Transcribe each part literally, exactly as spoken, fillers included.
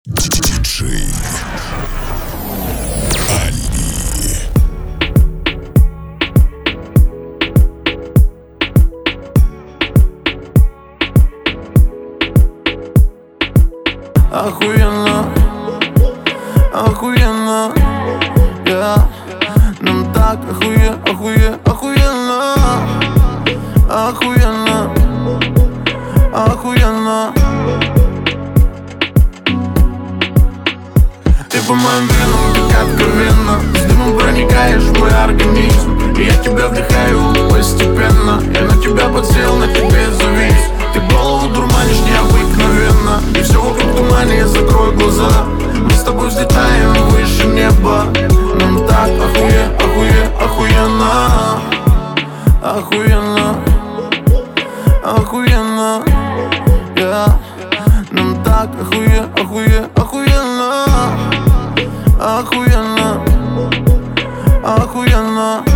Диджей Али. Охуенно, охуенно, yeah. Нам так охуе, охуе, охуенно, охуенно, охуенно. Ты по моим венам, так откровенно, с дымом проникаешь в мой организм, и я тебя вдыхаю постепенно. Я на тебя подсел, на тебе завис. Ты голову дурманишь необыкновенно, и все вокруг тумане, я закрою глаза. Мы с тобой взлетаем выше неба. Нам так охуе, охуе, охуенно, охуенно, охуенно, yeah. Нам так охуе, охуе, охуенно, охуенно, охуенно.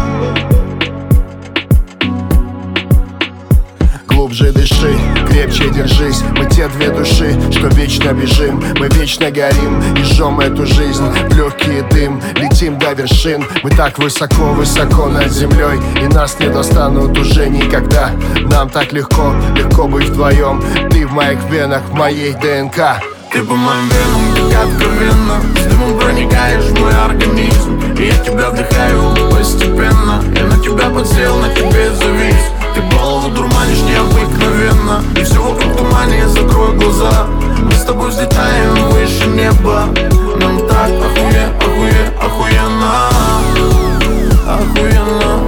Глубже дыши, крепче держись. Мы те две души, что вечно бежим. Мы вечно горим и жжем эту жизнь в легкий дым. Летим до вершин, мы так высоко-высоко над землей, и нас не достанут уже никогда. Нам так легко, легко быть вдвоем. Ты в моих венах, в моей ДНК. Ты по моим венам, так откровенно, с дымом проникаешь в мой организм, и я тебя вдыхаю постепенно. Я на тебя подсел, на тебе завис. Ты голову дурманишь необыкновенно, и все вокруг тумане, я закрою глаза. Мы с тобой взлетаем выше неба. Нам так охуе, охуе, охуенно, охуенно,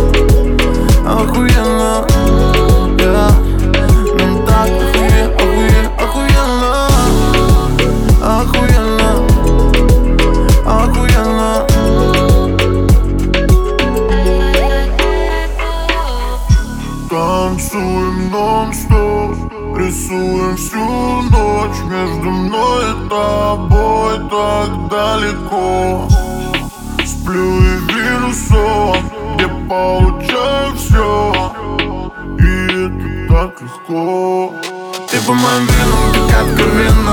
охуенно, yeah. Нам так охуе, охуе, охуенно, охуенно, охуенно. Танцуем нон-стоп, рисуем всю ночь. Между мной и тобой так далеко. Сплю и вижу сон, где получаю все, и это так легко. Ты по моим венам, так откровенно,